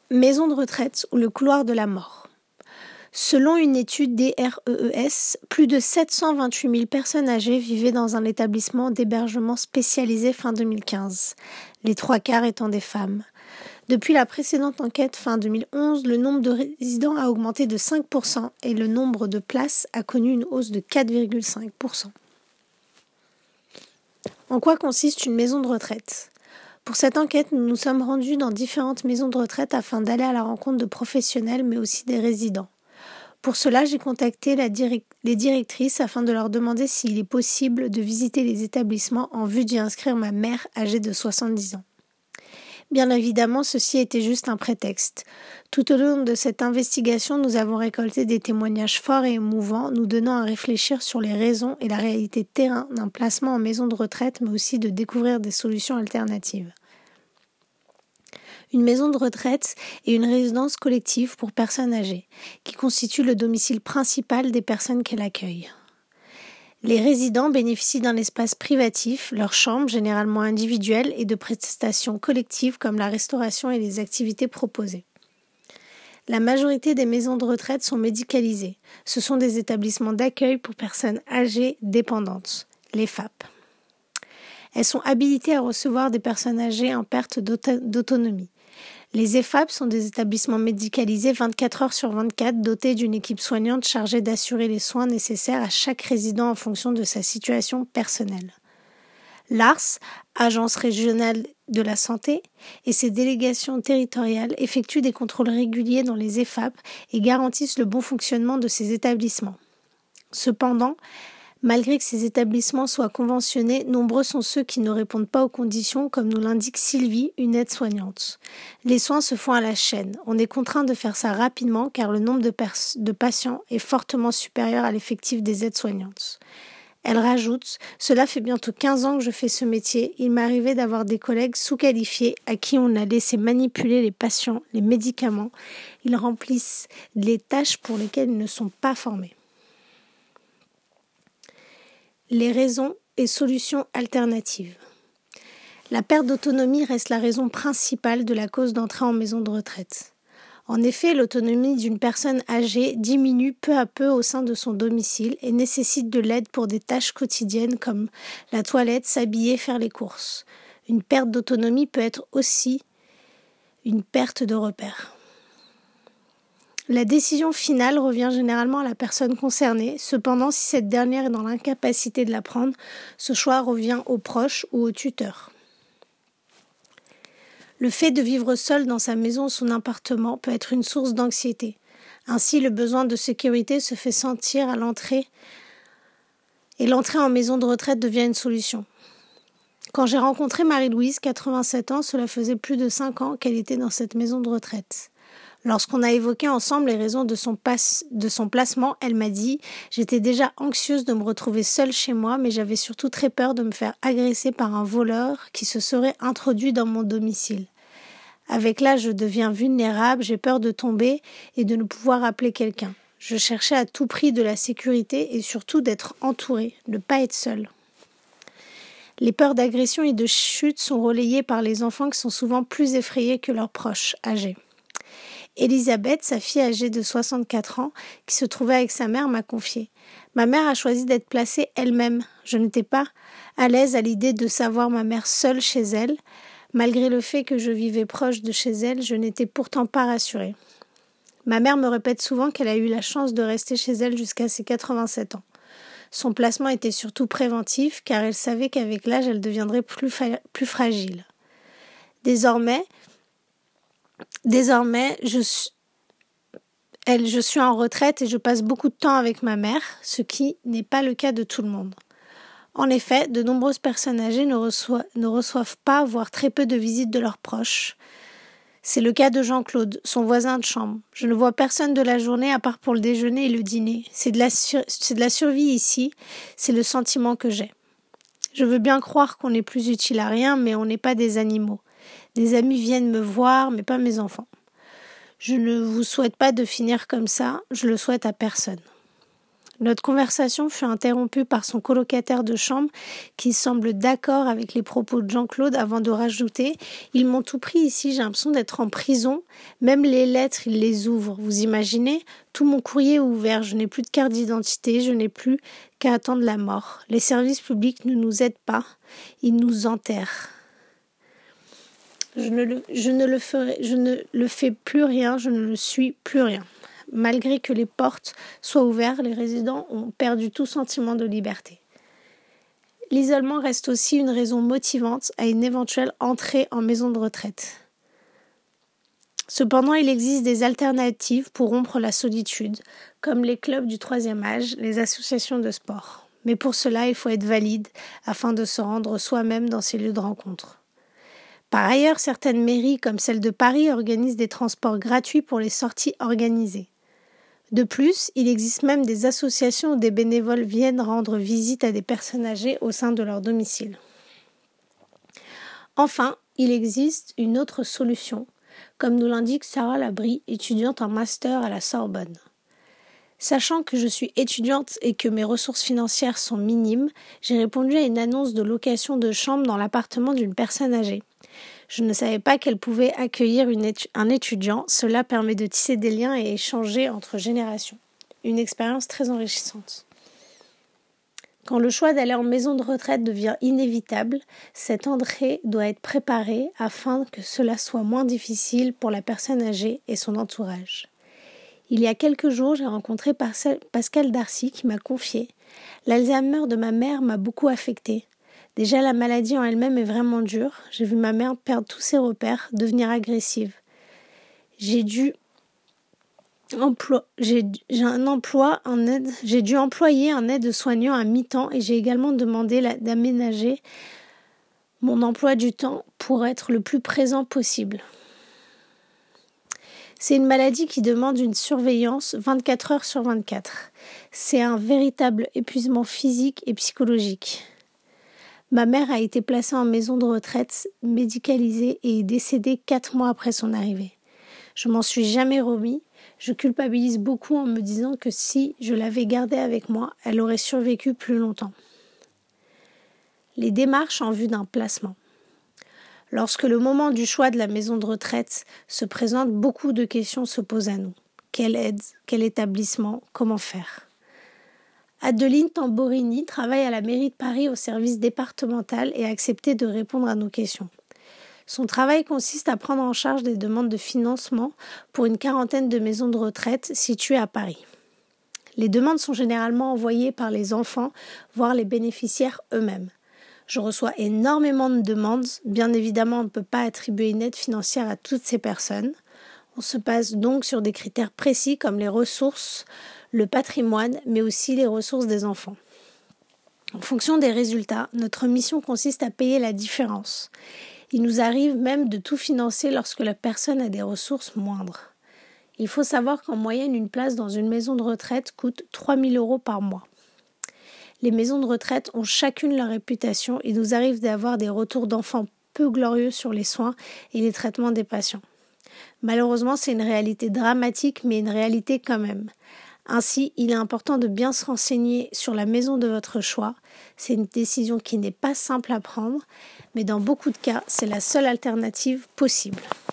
Maison de retraite ou le couloir de la mort. Selon une étude DREES, plus de 728 000 personnes âgées vivaient dans un établissement d'hébergement spécialisé fin 2015, les 3/4 étant des femmes. Depuis la précédente enquête fin 2011, le nombre de résidents a augmenté de 5% et le nombre de places a connu une hausse de 4,5%. En quoi consiste une maison de retraite ? Pour cette enquête, nous nous sommes rendus dans différentes maisons de retraite afin d'aller à la rencontre de professionnels mais aussi des résidents. Pour cela, j'ai contacté les directrices afin de leur demander s'il est possible de visiter les établissements en vue d'y inscrire ma mère âgée de 70 ans. Bien évidemment, ceci était juste un prétexte. Tout au long de cette investigation, nous avons récolté des témoignages forts et émouvants, nous donnant à réfléchir sur les raisons et la réalité de terrain d'un placement en maison de retraite, mais aussi de découvrir des solutions alternatives. Une maison de retraite est une résidence collective pour personnes âgées, qui constitue le domicile principal des personnes qu'elle accueille. Les résidents bénéficient d'un espace privatif, leur chambre généralement individuelle et de prestations collectives comme la restauration et les activités proposées. La majorité des maisons de retraite sont médicalisées. Ce sont des établissements d'accueil pour personnes âgées dépendantes, les FAP. Elles sont habilitées à recevoir des personnes âgées en perte d'autonomie. Les EFAP sont des établissements médicalisés 24 heures sur 24 dotés d'une équipe soignante chargée d'assurer les soins nécessaires à chaque résident en fonction de sa situation personnelle. L'ARS, Agence régionale de la santé, et ses délégations territoriales effectuent des contrôles réguliers dans les EFAP et garantissent le bon fonctionnement de ces établissements. Cependant, malgré que ces établissements soient conventionnés, nombreux sont ceux qui ne répondent pas aux conditions, comme nous l'indique Sylvie, une aide-soignante. Les soins se font à la chaîne. On est contraint de faire ça rapidement car le nombre de patients est fortement supérieur à l'effectif des aides-soignantes. Elle rajoute « Cela fait bientôt 15 ans que je fais ce métier. Il m'est arrivé d'avoir des collègues sous-qualifiés à qui on a laissé manipuler les patients, les médicaments. Ils remplissent les tâches pour lesquelles ils ne sont pas formés. » Les raisons et solutions alternatives. La perte d'autonomie reste la raison principale de la cause d'entrée en maison de retraite. En effet, l'autonomie d'une personne âgée diminue peu à peu au sein de son domicile et nécessite de l'aide pour des tâches quotidiennes comme la toilette, s'habiller, faire les courses. Une perte d'autonomie peut être aussi une perte de repères. La décision finale revient généralement à la personne concernée. Cependant, si cette dernière est dans l'incapacité de la prendre, ce choix revient aux proches ou au tuteur. Le fait de vivre seul dans sa maison ou son appartement peut être une source d'anxiété. Ainsi, le besoin de sécurité se fait sentir à l'entrée et l'entrée en maison de retraite devient une solution. Quand j'ai rencontré Marie-Louise, 87 ans, cela faisait plus de 5 ans qu'elle était dans cette maison de retraite. Lorsqu'on a évoqué ensemble les raisons de son placement, elle m'a dit « J'étais déjà anxieuse de me retrouver seule chez moi, mais j'avais surtout très peur de me faire agresser par un voleur qui se serait introduit dans mon domicile. Avec l'âge, je deviens vulnérable, j'ai peur de tomber et de ne pouvoir appeler quelqu'un. Je cherchais à tout prix de la sécurité et surtout d'être entourée, de ne pas être seule. » Les peurs d'agression et de chute sont relayées par les enfants qui sont souvent plus effrayés que leurs proches âgés. Elisabeth, sa fille âgée de 64 ans, qui se trouvait avec sa mère, m'a confié. Ma mère a choisi d'être placée elle-même. Je n'étais pas à l'aise à l'idée de savoir ma mère seule chez elle. Malgré le fait que je vivais proche de chez elle, je n'étais pourtant pas rassurée. Ma mère me répète souvent qu'elle a eu la chance de rester chez elle jusqu'à ses 87 ans. Son placement était surtout préventif car elle savait qu'avec l'âge, elle deviendrait plus fragile. Désormais, je suis en retraite et je passe beaucoup de temps avec ma mère, ce qui n'est pas le cas de tout le monde. En effet, de nombreuses personnes âgées ne reçoivent pas, voire très peu de visites de leurs proches. C'est le cas de Jean-Claude, son voisin de chambre. Je ne vois personne de la journée à part pour le déjeuner et le dîner. C'est de la survie ici, c'est le sentiment que j'ai. Je veux bien croire qu'on n'est plus utile à rien, mais on n'est pas des animaux. Des amis viennent me voir, mais pas mes enfants. Je ne vous souhaite pas de finir comme ça, je le souhaite à personne. Notre conversation fut interrompue par son colocataire de chambre qui semble d'accord avec les propos de Jean-Claude avant de rajouter « Ils m'ont tout pris ici, j'ai l'impression d'être en prison. Même les lettres, ils les ouvrent. Vous imaginez ? Tout mon courrier est ouvert. Je n'ai plus de carte d'identité. Je n'ai plus qu'à attendre la mort. Les services publics ne nous aident pas. Ils nous enterrent. Je ne le fais plus rien. Je ne le suis plus rien. » Malgré que les portes soient ouvertes, les résidents ont perdu tout sentiment de liberté. L'isolement reste aussi une raison motivante à une éventuelle entrée en maison de retraite. Cependant, il existe des alternatives pour rompre la solitude, comme les clubs du troisième âge, les associations de sport. Mais pour cela, il faut être valide afin de se rendre soi-même dans ces lieux de rencontre. Par ailleurs, certaines mairies, comme celle de Paris, organisent des transports gratuits pour les sorties organisées. De plus, il existe même des associations où des bénévoles viennent rendre visite à des personnes âgées au sein de leur domicile. Enfin, il existe une autre solution, comme nous l'indique Sarah Labrie, étudiante en master à la Sorbonne. Sachant que je suis étudiante et que mes ressources financières sont minimes, j'ai répondu à une annonce de location de chambre dans l'appartement d'une personne âgée. Je ne savais pas qu'elle pouvait accueillir un étudiant. Cela permet de tisser des liens et échanger entre générations. Une expérience très enrichissante. Quand le choix d'aller en maison de retraite devient inévitable, cette entrée doit être préparée afin que cela soit moins difficile pour la personne âgée et son entourage. Il y a quelques jours, j'ai rencontré Pascal Darcy qui m'a confié « L'Alzheimer de ma mère m'a beaucoup affectée. Déjà, la maladie en elle-même est vraiment dure. J'ai vu ma mère perdre tous ses repères, devenir agressive. J'ai dû employer un aide-soignant à mi-temps et j'ai également demandé d'aménager mon emploi du temps pour être le plus présent possible. C'est une maladie qui demande une surveillance 24 heures sur 24. C'est un véritable épuisement physique et psychologique. Ma mère a été placée en maison de retraite médicalisée et est décédée 4 mois après son arrivée. Je m'en suis jamais remis. Je culpabilise beaucoup en me disant que si je l'avais gardée avec moi, elle aurait survécu plus longtemps. Les démarches en vue d'un placement. Lorsque le moment du choix de la maison de retraite se présente, beaucoup de questions se posent à nous. Quelle aide ? Quel établissement ? Comment faire ? Adeline Tamborini travaille à la mairie de Paris au service départemental et a accepté de répondre à nos questions. Son travail consiste à prendre en charge des demandes de financement pour une 40aine de maisons de retraite situées à Paris. Les demandes sont généralement envoyées par les enfants, voire les bénéficiaires eux-mêmes. Je reçois énormément de demandes. Bien évidemment, on ne peut pas attribuer une aide financière à toutes ces personnes. On se base donc sur des critères précis comme les ressources, le patrimoine, mais aussi les ressources des enfants. En fonction des résultats, notre mission consiste à payer la différence. Il nous arrive même de tout financer lorsque la personne a des ressources moindres. Il faut savoir qu'en moyenne, une place dans une maison de retraite coûte 3 000 € par mois. Les maisons de retraite ont chacune leur réputation. Il nous arrive d'avoir des retours d'enfants peu glorieux sur les soins et les traitements des patients. Malheureusement, c'est une réalité dramatique, mais une réalité quand même. Ainsi, il est important de bien se renseigner sur la maison de votre choix. C'est une décision qui n'est pas simple à prendre, mais dans beaucoup de cas, c'est la seule alternative possible.